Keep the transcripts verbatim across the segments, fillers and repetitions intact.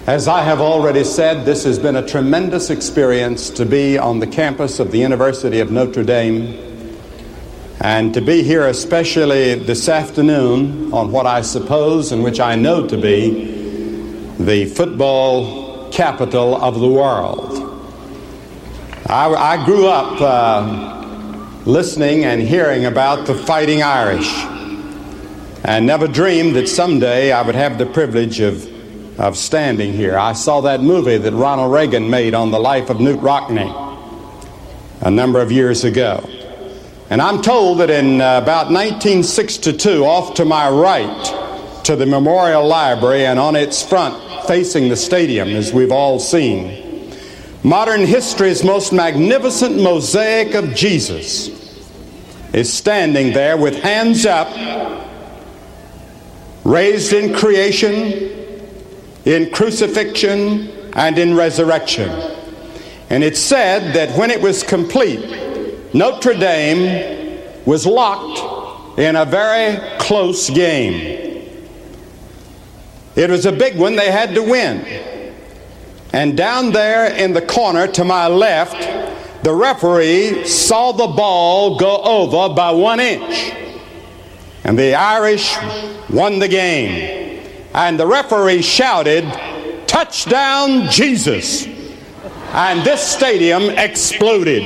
As I have already said, this has been a tremendous experience to be on the campus of the University of Notre Dame and to be here especially this afternoon on what I suppose and which I know to be the football capital of the world. I, I grew up uh, listening and hearing about the Fighting Irish and never dreamed that someday I would have the privilege of of standing here. I saw that movie that Ronald Reagan made on the life of Knute Rockne a number of years ago. And I'm told that in uh, about nineteen sixty-two, off to my right to the Memorial Library and on its front facing the stadium, as we've all seen, modern history's most magnificent mosaic of Jesus is standing there with hands up, raised in creation, in crucifixion, and in resurrection. And it said that when it was complete, Notre Dame was locked in a very close game. It was a big one they had to win. And down there in the corner to my left, the referee saw the ball go over by one inch. And the Irish won the game. And the referee shouted, "Touchdown, Jesus!" And this stadium exploded.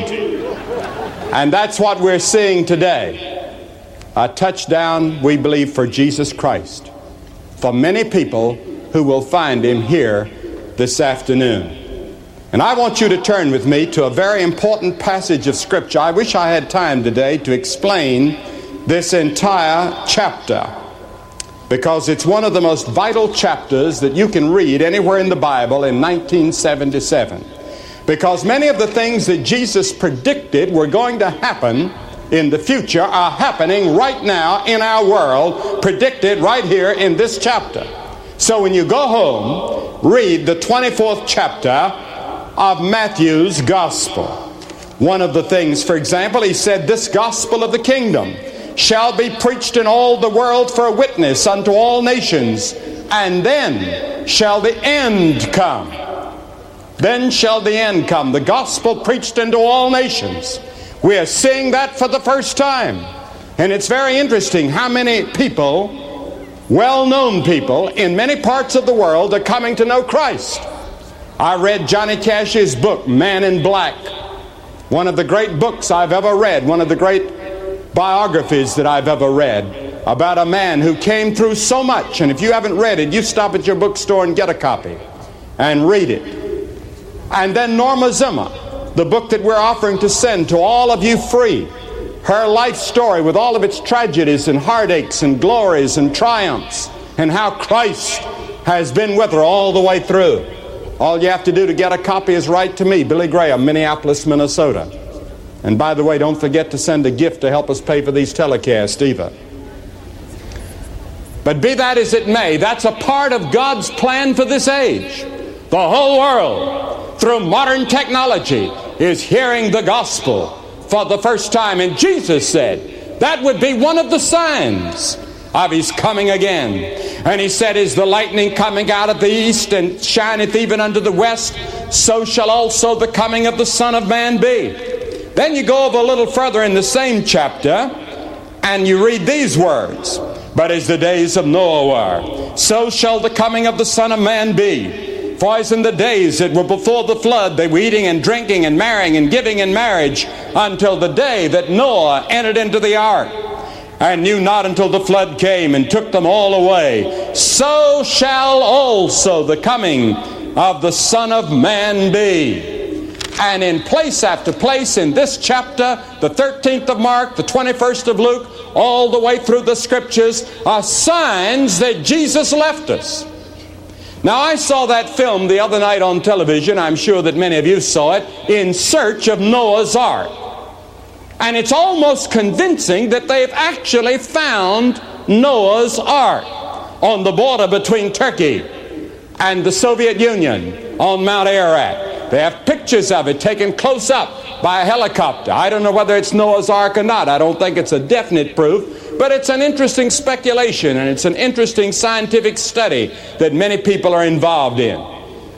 And that's what we're seeing today. A touchdown, we believe, for Jesus Christ. For many people who will find him here this afternoon. And I want you to turn with me to a very important passage of Scripture. I wish I had time today to explain this entire chapter, because it's one of the most vital chapters that you can read anywhere in the Bible in nineteen seventy-seven. Because many of the things that Jesus predicted were going to happen in the future are happening right now in our world, predicted right here in this chapter. So when you go home, read the twenty-fourth chapter of Matthew's Gospel. One of the things, for example, he said, "This gospel of the kingdom shall be preached in all the world for a witness unto all nations, and then shall the end come." Then shall the end come. The gospel preached into all nations. We are seeing that for the first time. And it's very interesting how many people, well-known people in many parts of the world, are coming to know Christ. I read Johnny Cash's book, Man in Black. One of the great books I've ever read, one of the great biographies that I've ever read, about a man who came through so much. And if you haven't read it, you stop at your bookstore and get a copy and read it. And then Norma Zimmer, the book that we're offering to send to all of you free, her life story with all of its tragedies and heartaches and glories and triumphs, and how Christ has been with her all the way through. All you have to do to get a copy is write to me, Billy Graham, Minneapolis, Minnesota. And by the way, don't forget to send a gift to help us pay for these telecasts either. But be that as it may, that's a part of God's plan for this age. The whole world, through modern technology, is hearing the gospel for the first time. And Jesus said that would be one of the signs of his coming again. And he said, "Is the lightning coming out of the east and shineth even unto the west, so shall also the coming of the Son of Man be." Then you go over a little further in the same chapter and you read these words, "But as the days of Noah were, so shall the coming of the Son of Man be. For as in the days that were before the flood, they were eating and drinking and marrying and giving in marriage until the day that Noah entered into the ark, and knew not until the flood came and took them all away. So shall also the coming of the Son of Man be." And in place after place in this chapter, the thirteenth of Mark, the twenty-first of Luke, all the way through the Scriptures, are signs that Jesus left us. Now, I saw that film the other night on television. I'm sure that many of you saw it, In Search of Noah's Ark. And it's almost convincing that they've actually found Noah's Ark on the border between Turkey and the Soviet Union on Mount Ararat. They have pictures of it taken close up by a helicopter. I don't know whether it's Noah's Ark or not. I don't think it's a definite proof. But it's an interesting speculation, and it's an interesting scientific study that many people are involved in.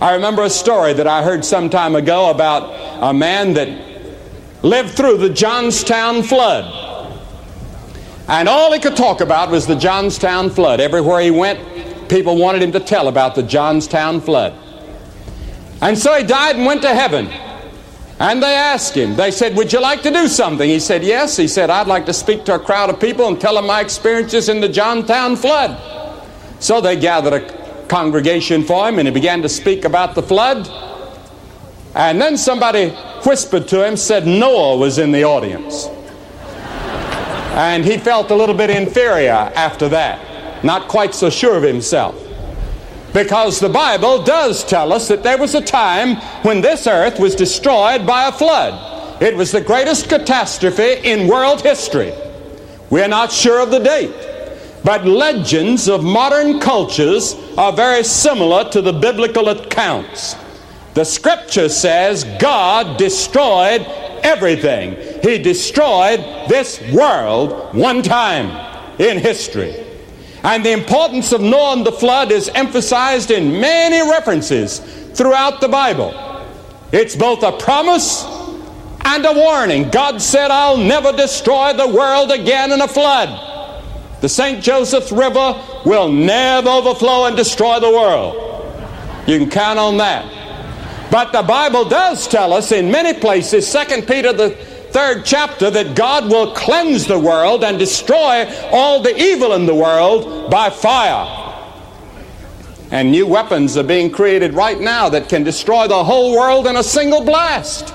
I remember a story that I heard some time ago about a man that lived through the Johnstown flood. And all he could talk about was the Johnstown flood. Everywhere he went, people wanted him to tell about the Johnstown flood. And so he died and went to heaven. And they asked him, they said, would you like to do something? He said, yes. He said, I'd like to speak to a crowd of people and tell them my experiences in the Johnstown flood. So they gathered a congregation for him, and he began to speak about the flood. And then somebody whispered to him, said Noah was in the audience. And he felt a little bit inferior after that, not quite so sure of himself. Because the Bible does tell us that there was a time when this earth was destroyed by a flood. It was the greatest catastrophe in world history. We're not sure of the date, but legends of modern cultures are very similar to the biblical accounts. The Scripture says God destroyed everything. He destroyed this world one time in history. And the importance of Noah and the flood is emphasized in many references throughout the Bible. It's both a promise and a warning. God said, I'll never destroy the world again in a flood. The Saint Joseph River will never overflow and destroy the world. You can count on that. But the Bible does tell us in many places, Second Peter the third chapter, that God will cleanse the world and destroy all the evil in the world by fire. And new weapons are being created right now that can destroy the whole world in a single blast.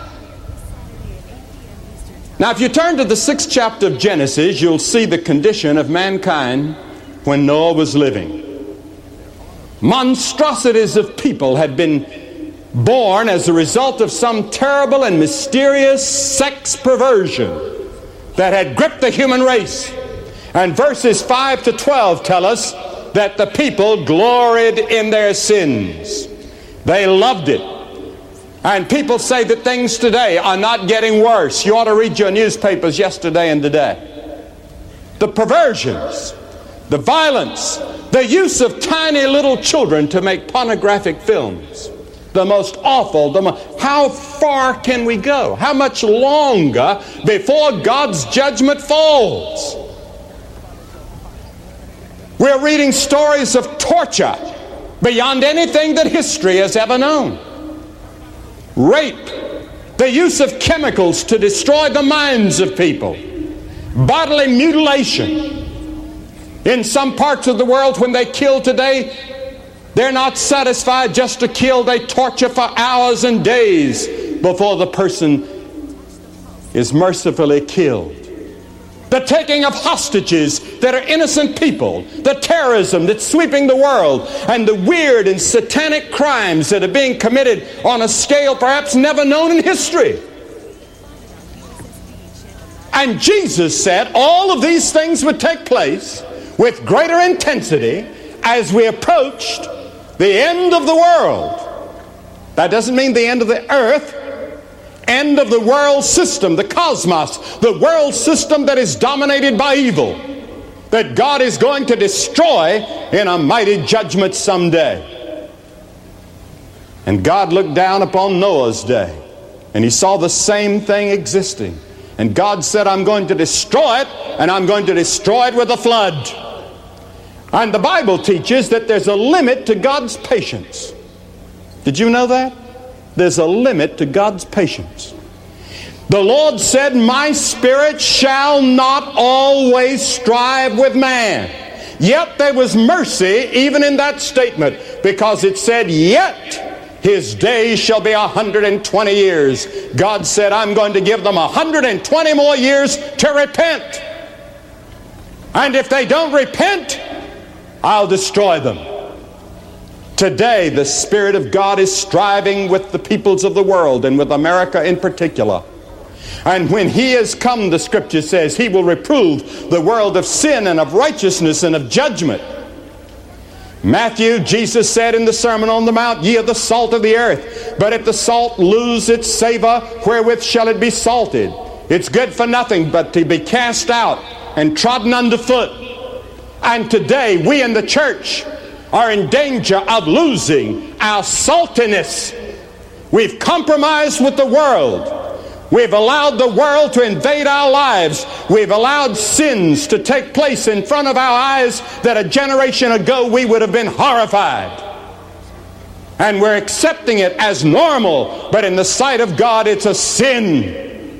Now, if you turn to the sixth chapter of Genesis, you'll see the condition of mankind when Noah was living. Monstrosities of people had been born as a result of some terrible and mysterious sex perversion that had gripped the human race. And verses five to twelve tell us that the people gloried in their sins. They loved it. And people say that things today are not getting worse. You ought to read your newspapers yesterday and today. The perversions, the violence, the use of tiny little children to make pornographic films. The most awful, the mo- how far can we go? How much longer before God's judgment falls? We're reading stories of torture beyond anything that history has ever known. Rape, the use of chemicals to destroy the minds of people, bodily mutilation. In some parts of the world, when they kill today, they're not satisfied just to kill. They torture for hours and days before the person is mercifully killed. The taking of hostages that are innocent people, the terrorism that's sweeping the world, and the weird and satanic crimes that are being committed on a scale perhaps never known in history. And Jesus said all of these things would take place with greater intensity as we approached the end of the world. That doesn't mean the end of the earth. End of the world system, the cosmos, the world system that is dominated by evil, that God is going to destroy in a mighty judgment someday. And God looked down upon Noah's day, and he saw the same thing existing. And God said, I'm going to destroy it, and I'm going to destroy it with a flood. And the Bible teaches that there's a limit to God's patience. Did you know that? There's a limit to God's patience. The Lord said, my spirit shall not always strive with man. Yet there was mercy even in that statement, because it said, yet his days shall be one hundred twenty years. God said, I'm going to give them one hundred twenty more years to repent. And if they don't repent, I'll destroy them. Today, the Spirit of God is striving with the peoples of the world, and with America in particular. And when He has come, the Scripture says, He will reprove the world of sin and of righteousness and of judgment. Matthew, Jesus said in the Sermon on the Mount, ye are the salt of the earth, but if the salt lose its savor, wherewith shall it be salted? It's good for nothing but to be cast out and trodden underfoot. And today, we in the church are in danger of losing our saltiness. We've compromised with the world. We've allowed the world to invade our lives. We've allowed sins to take place in front of our eyes that a generation ago we would have been horrified. And we're accepting it as normal, but in the sight of God it's a sin.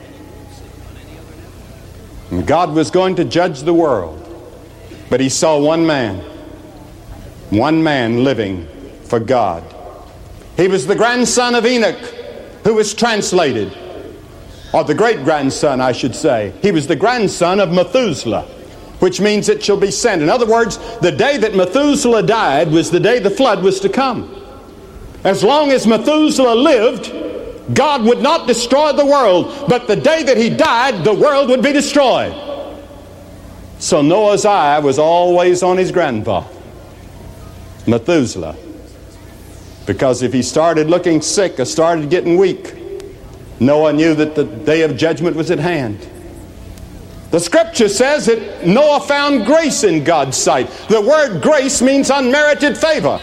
And God was going to judge the world, but he saw one man, one man living for God. He was the grandson of Enoch, who was translated, or the great-grandson, I should say. He was the grandson of Methuselah, which means it shall be sent. In other words, the day that Methuselah died was the day the flood was to come. As long as Methuselah lived, God would not destroy the world, but the day that he died, the world would be destroyed. So Noah's eye was always on his grandpa, Methuselah, because if he started looking sick or started getting weak, Noah knew that the day of judgment was at hand. The scripture says that Noah found grace in God's sight. The word grace means unmerited favor.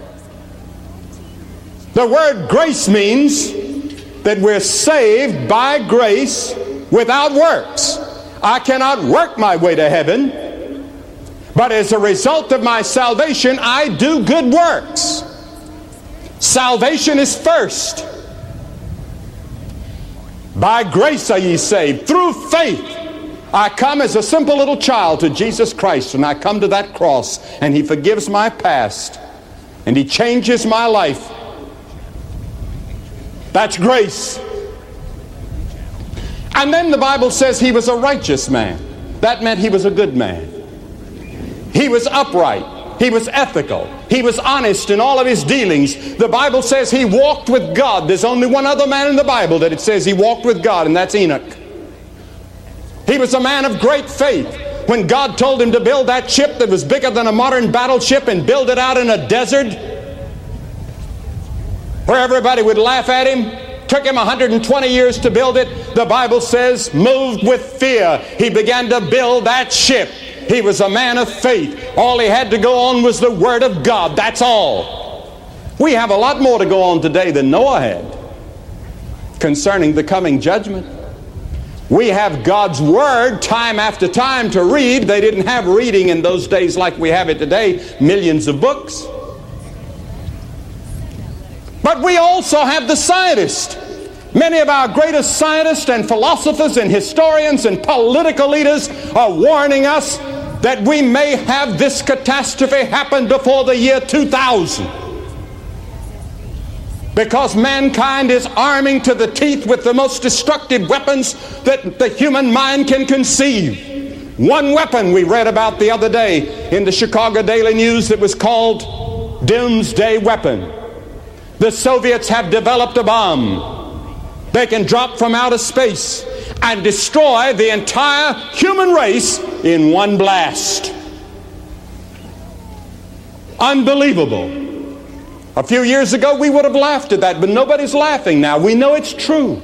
The word grace means that we're saved by grace without works. I cannot work my way to heaven, but as a result of my salvation, I do good works. Salvation is first. By grace are ye saved, through faith. I come as a simple little child to Jesus Christ, and I come to that cross, and he forgives my past, and he changes my life. That's grace. And then the Bible says he was a righteous man. That meant he was a good man. He was upright. He was ethical. He was honest in all of his dealings. The Bible says he walked with God. There's only one other man in the Bible that it says he walked with God, and that's Enoch. He was a man of great faith. When God told him to build that ship that was bigger than a modern battleship and build it out in a desert where everybody would laugh at him, took him one hundred twenty years to build it. The Bible says, moved with fear, he began to build that ship. He was a man of faith. All he had to go on was the Word of God. That's all. We have a lot more to go on today than Noah had concerning the coming judgment. We have God's Word time after time to read. They didn't have reading in those days like we have it today, millions of books. But we also have the scientists. Many of our greatest scientists and philosophers and historians and political leaders are warning us that we may have this catastrophe happen before the year two thousand. Because mankind is arming to the teeth with the most destructive weapons that the human mind can conceive. One weapon we read about the other day in the Chicago Daily News that was called Doomsday Weapon. The Soviets have developed a bomb. They can drop from outer space and destroy the entire human race in one blast. Unbelievable. A few years ago we would have laughed at that, but nobody's laughing now. We know it's true.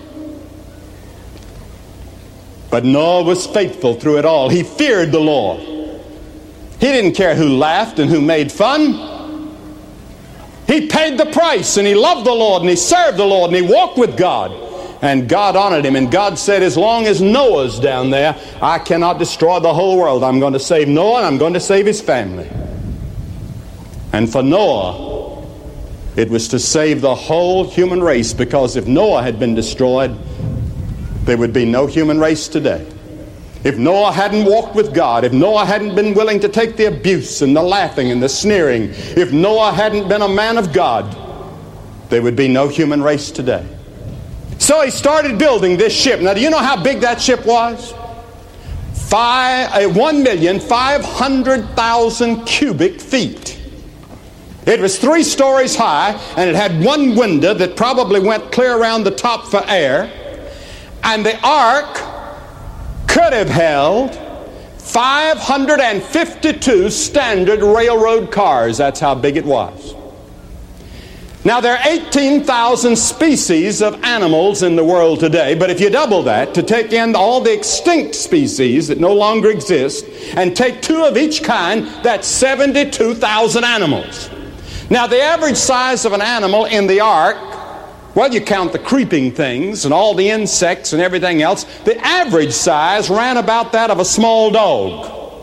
But Noah was faithful through it all. He feared the Lord. He didn't care who laughed and who made fun. He paid the price, and he loved the Lord, and he served the Lord, and he walked with God. And God honored him. And God said, as long as Noah's down there, I cannot destroy the whole world. I'm going to save Noah, and I'm going to save his family. And for Noah, it was to save the whole human race, because if Noah had been destroyed, there would be no human race today. If Noah hadn't walked with God, if Noah hadn't been willing to take the abuse and the laughing and the sneering, if Noah hadn't been a man of God, there would be no human race today. So he started building this ship. Now, do you know how big that ship was? Five, uh, one million five hundred thousand cubic feet. It was three stories high, and it had one window that probably went clear around the top for air. And the ark could have held five hundred fifty-two standard railroad cars. That's how big it was. Now, there are eighteen thousand species of animals in the world today, but if you double that to take in all the extinct species that no longer exist and take two of each kind, that's seventy-two thousand animals. Now, the average size of an animal in the ark, well, you count the creeping things and all the insects and everything else, the average size ran about that of a small dog.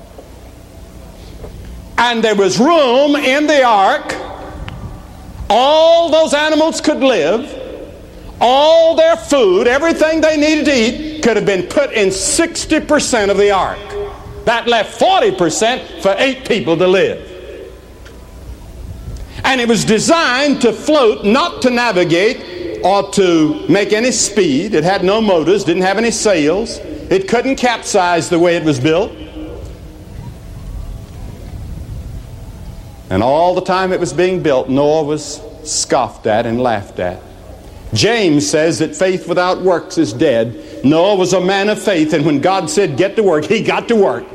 And there was room in the ark. All those animals could live. All their food, everything they needed to eat, could have been put in sixty percent of the ark. That left forty percent for eight people to live. And it was designed to float, not to navigate or to make any speed. It had no motors, didn't have any sails. It couldn't capsize the way it was built. And all the time it was being built, Noah was scoffed at and laughed at. James says that faith without works is dead. Noah was a man of faith, and when God said get to work, he got to work.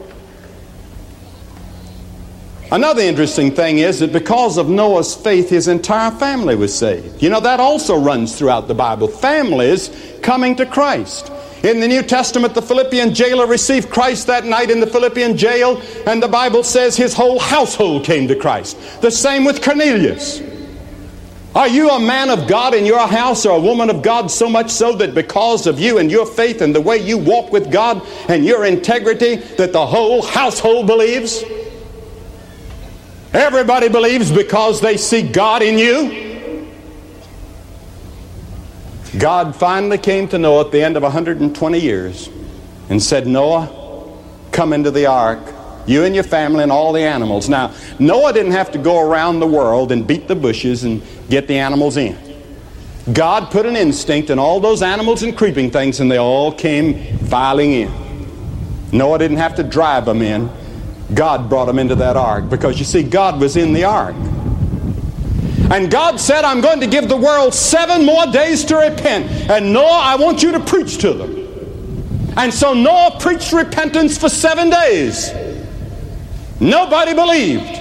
Another interesting thing is that because of Noah's faith, his entire family was saved. You know, that also runs throughout the Bible. Families coming to Christ. In the New Testament, the Philippian jailer received Christ that night in the Philippian jail, and the Bible says his whole household came to Christ. The same with Cornelius. Are you a man of God in your house or a woman of God, so much so that because of you and your faith and the way you walk with God and your integrity, that the whole household believes? Everybody believes because they see God in you. God finally came to Noah at the end of one hundred twenty years and said, Noah, come into the ark, you and your family and all the animals. Now, Noah didn't have to go around the world and beat the bushes and get the animals in. God put an instinct in all those animals and creeping things, and they all came filing in. Noah didn't have to drive them in. God brought them into that ark, because you see, God was in the ark. And God said, I'm going to give the world seven more days to repent. And Noah, I want you to preach to them. And so Noah preached repentance for seven days. Nobody believed.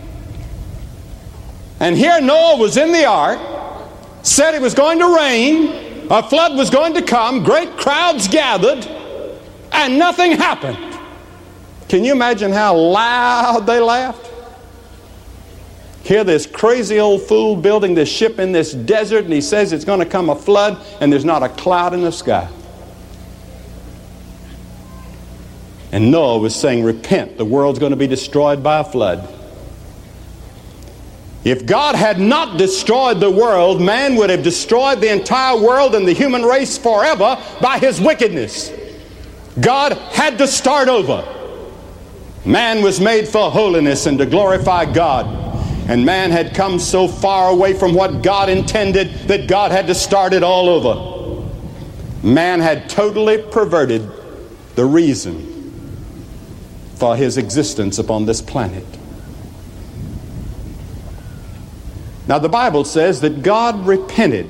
And here Noah was in the ark, said it was going to rain, a flood was going to come, great crowds gathered, and nothing happened. Can you imagine how loud they laughed? Here this crazy old fool building this ship in this desert, and he says it's going to come a flood, and there's not a cloud in the sky. And Noah was saying, repent, the world's going to be destroyed by a flood. If God had not destroyed the world, man would have destroyed the entire world and the human race forever by his wickedness. God had to start over. Man was made for holiness and to glorify God. And man had come so far away from what God intended that God had to start it all over. Man had totally perverted the reason for his existence upon this planet. Now, the Bible says that God repented.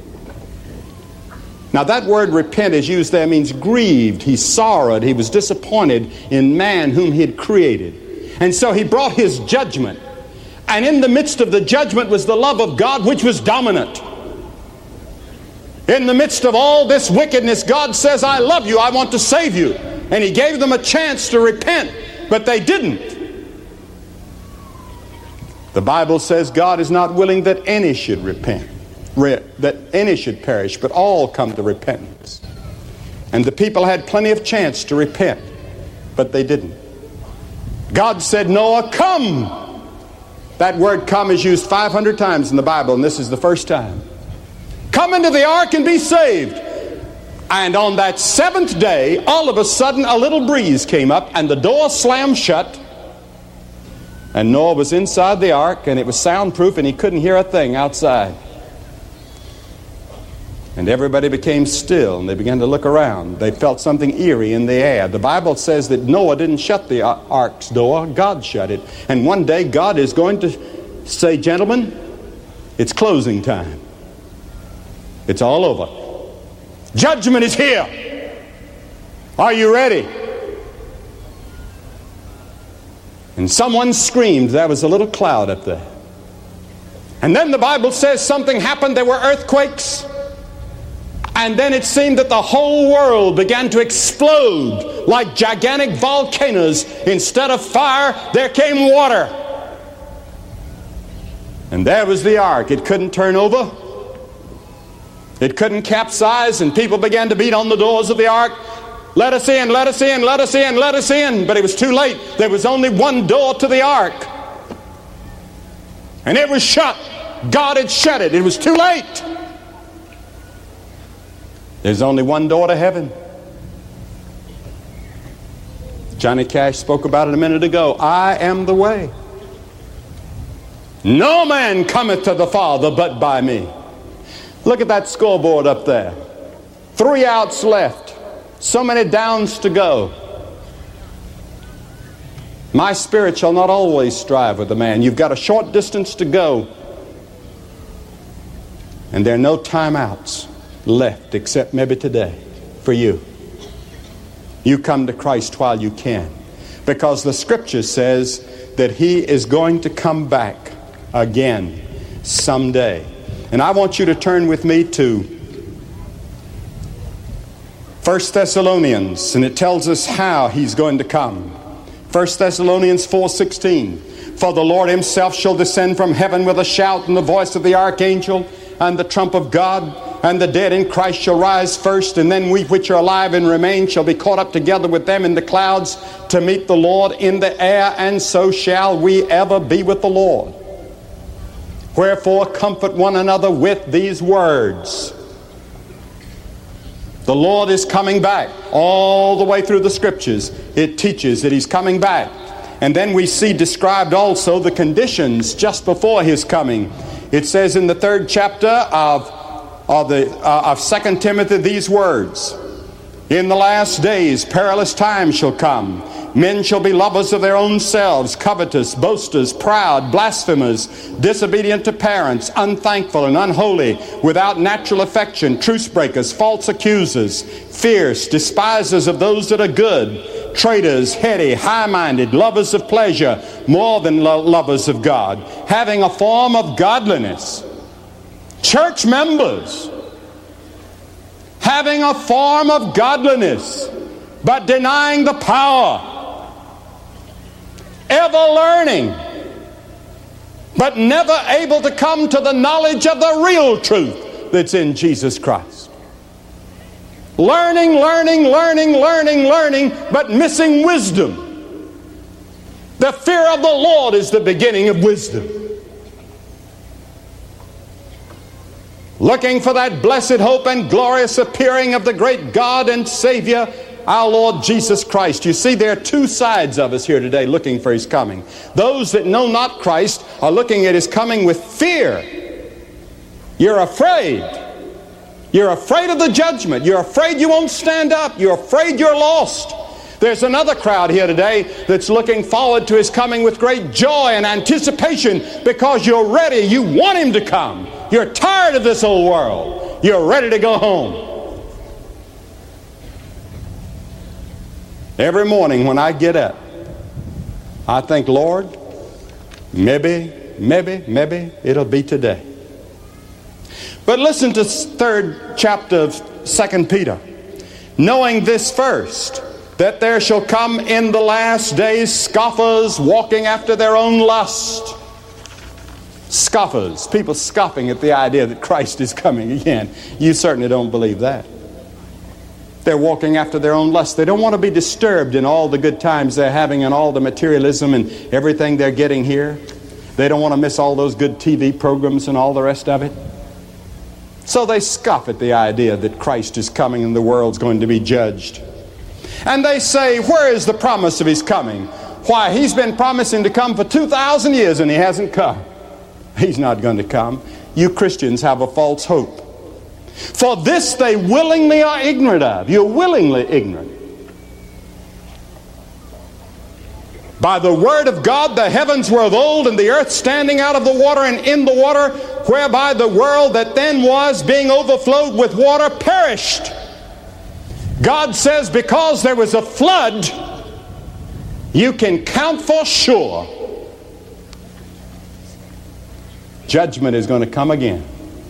Now, that word repent is used there, means grieved. He sorrowed. He was disappointed in man whom he had created. And so he brought his judgment. And in the midst of the judgment was the love of God, which was dominant. In the midst of all this wickedness, God says, I love you. I want to save you. And he gave them a chance to repent, but they didn't. The Bible says God is not willing that any should repent, re- that any should perish, but all come to repentance. And the people had plenty of chance to repent, but they didn't. God said, Noah, come. That word come is used five hundred times in the Bible, and this is the first time. Come into the ark and be saved. And on that seventh day, all of a sudden, a little breeze came up, and the door slammed shut. And Noah was inside the ark, and it was soundproof, and he couldn't hear a thing outside. And everybody became still, and they began to look around. They felt something eerie in the air. The Bible says that Noah didn't shut the ark's door. God shut it. And one day God is going to say, gentlemen, it's closing time. It's all over. Judgment is here. Are you ready? And someone screamed. There was a little cloud up there. And then the Bible says something happened. There were earthquakes. And then it seemed that the whole world began to explode like gigantic volcanoes. Instead of fire, there came water. And there was the ark. It couldn't turn over. It couldn't capsize. And people began to beat on the doors of the ark. Let us in, let us in, let us in, let us in. But it was too late. There was only one door to the ark. And it was shut. God had shut it. It was too late. There's only one door to heaven. Johnny Cash spoke about it a minute ago. I am the way. No man cometh to the Father but by me. Look at that scoreboard up there. Three outs left. So many downs to go. My spirit shall not always strive with a man. You've got a short distance to go. And there are no timeouts left except maybe today for you. You come to Christ while you can, because the Scripture says that He is going to come back again someday. And I want you to turn with me to First Thessalonians, and it tells us how He's going to come. First Thessalonians four sixteen. For the Lord Himself shall descend from heaven with a shout and the voice of the archangel and the trump of God, and the dead in Christ shall rise first, and then we which are alive and remain shall be caught up together with them in the clouds to meet the Lord in the air, and so shall we ever be with the Lord. Wherefore comfort one another with these words. The Lord is coming back. All the way through the Scriptures, it teaches that He's coming back. And then we see described also the conditions just before His coming. It says in the third chapter of, of, the, uh, of Second Timothy these words. In the last days perilous times shall come. Men shall be lovers of their own selves, covetous, boasters, proud, blasphemers, disobedient to parents, unthankful and unholy, without natural affection, truce breakers, false accusers, fierce, despisers of those that are good, traitors, heady, high-minded, lovers of pleasure, more than lo- lovers of God, having a form of godliness. Church members, having a form of godliness, but denying the power. Ever learning, but never able to come to the knowledge of the real truth that's in Jesus Christ. Learning, learning, learning, learning, learning, but missing wisdom. The fear of the Lord is the beginning of wisdom. Looking for that blessed hope and glorious appearing of the great God and Savior, our Lord Jesus Christ. You see, there are two sides of us here today looking for His coming. Those that know not Christ are looking at His coming with fear. You're afraid. You're afraid of the judgment. You're afraid you won't stand up. You're afraid you're lost. There's another crowd here today that's looking forward to His coming with great joy and anticipation, because you're ready. You want Him to come. You're tired of this old world. You're ready to go home. Every morning when I get up, I think, Lord, maybe, maybe, maybe it'll be today. But listen to the third chapter of Second Peter. Knowing this first, that there shall come in the last days scoffers walking after their own lust. Scoffers, people scoffing at the idea that Christ is coming again. You certainly don't believe that. They're walking after their own lust. They don't want to be disturbed in all the good times they're having and all the materialism and everything they're getting here. They don't want to miss all those good T V programs and all the rest of it. So they scoff at the idea that Christ is coming and the world's going to be judged. And they say, where is the promise of His coming? Why, He's been promising to come for two thousand years and He hasn't come. He's not going to come. You Christians have a false hope. For this they willingly are ignorant of. You're willingly ignorant. By the word of God the heavens were of old, and the earth standing out of the water and in the water, whereby the world that then was, being overflowed with water, perished. God says, because there was a flood, you can count for sure judgment is going to come again.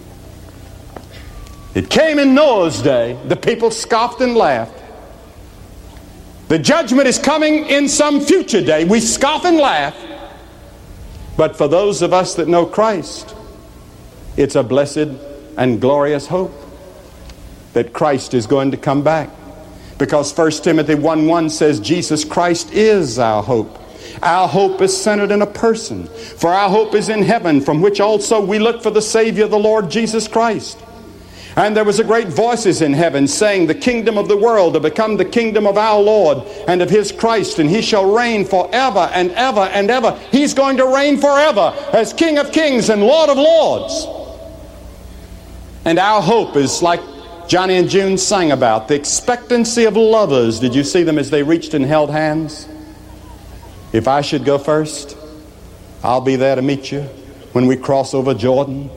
It came in Noah's day. The people scoffed and laughed. The judgment is coming in some future day. We scoff and laugh. But for those of us that know Christ, it's a blessed and glorious hope that Christ is going to come back. Because First Timothy one one says Jesus Christ is our hope. Our hope is centered in a person. For our hope is in heaven, from which also we look for the Savior, the Lord Jesus Christ. And there was a great voices in heaven saying, the kingdom of the world to become the kingdom of our Lord and of His Christ, and He shall reign forever and ever and ever. He's going to reign forever as King of kings and Lord of lords. And our hope is like Johnny and June sang about, the expectancy of lovers. Did you see them as they reached and held hands? If I should go first, I'll be there to meet you when we cross over Jordan.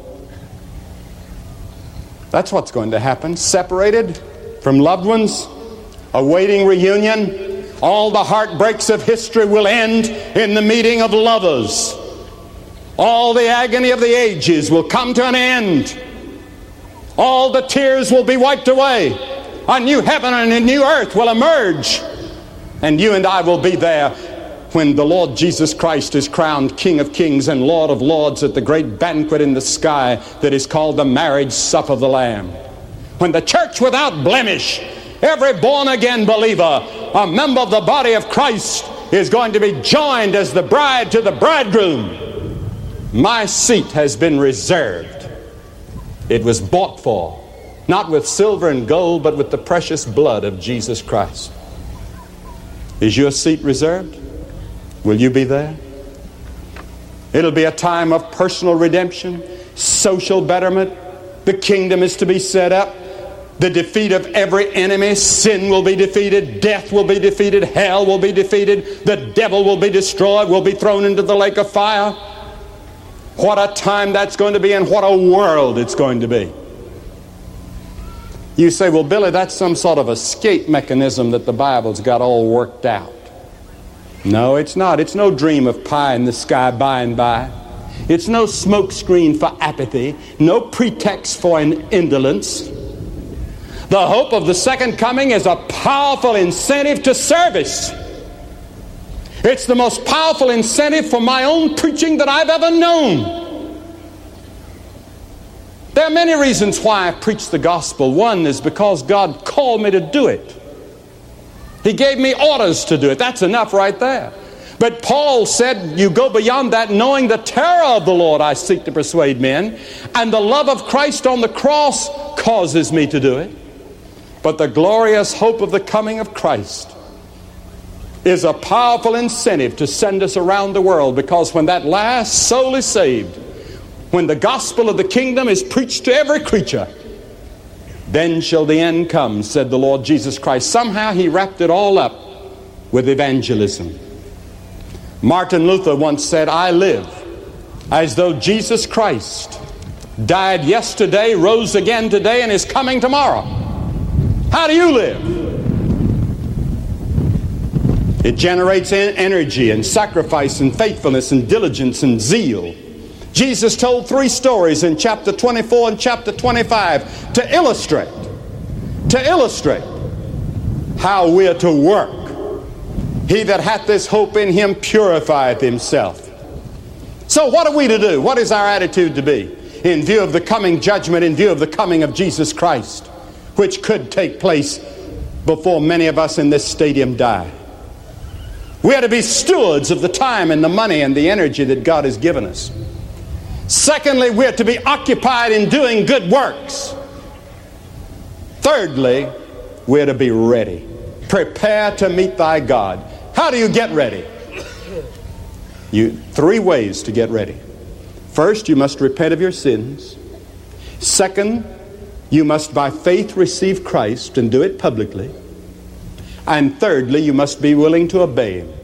That's what's going to happen. Separated from loved ones, awaiting reunion. All the heartbreaks of history will end in the meeting of lovers. All the agony of the ages will come to an end. All the tears will be wiped away. A new heaven and a new earth will emerge. And you and I will be there when the Lord Jesus Christ is crowned King of kings and Lord of lords at the great banquet in the sky that is called the marriage supper of the Lamb. When the church without blemish, every born-again believer, a member of the body of Christ, is going to be joined as the bride to the bridegroom. My seat has been reserved. It was bought for, not with silver and gold, but with the precious blood of Jesus Christ. Is your seat reserved? Will you be there? It'll be a time of personal redemption, social betterment. The kingdom is to be set up. The defeat of every enemy. Sin will be defeated. Death will be defeated. Hell will be defeated. The devil will be destroyed. Will be thrown into the lake of fire. What a time that's going to be, and what a world it's going to be. You say, well, Billy, that's some sort of escape mechanism that the Bible's got all worked out. No, it's not. It's no dream of pie in the sky by and by. It's no smoke screen for apathy, no pretext for an indolence. The hope of the second coming is a powerful incentive to service. It's the most powerful incentive for my own preaching that I've ever known. There are many reasons why I preach the gospel. One is because God called me to do it. He gave me orders to do it. That's enough right there. But Paul said, you go beyond that, knowing the terror of the Lord I seek to persuade men, and the love of Christ on the cross causes me to do it. But the glorious hope of the coming of Christ is a powerful incentive to send us around the world, because when that last soul is saved, when the gospel of the kingdom is preached to every creature, then shall the end come, said the Lord Jesus Christ. Somehow He wrapped it all up with evangelism. Martin Luther once said, I live as though Jesus Christ died yesterday, rose again today, and is coming tomorrow. How do you live? It generates energy and sacrifice and faithfulness and diligence and zeal. Jesus told three stories in chapter twenty-four and chapter twenty-five to illustrate, to illustrate how we are to work. He that hath this hope in Him purifieth himself. So what are we to do? What is our attitude to be in view of the coming judgment, in view of the coming of Jesus Christ, which could take place before many of us in this stadium die? We are to be stewards of the time and the money and the energy that God has given us. Secondly, we are to be occupied in doing good works. Thirdly, we are to be ready. Prepare to meet thy God. How do you get ready? You, three ways to get ready. First, you must repent of your sins. Second, you must by faith receive Christ and do it publicly. And thirdly, you must be willing to obey Him.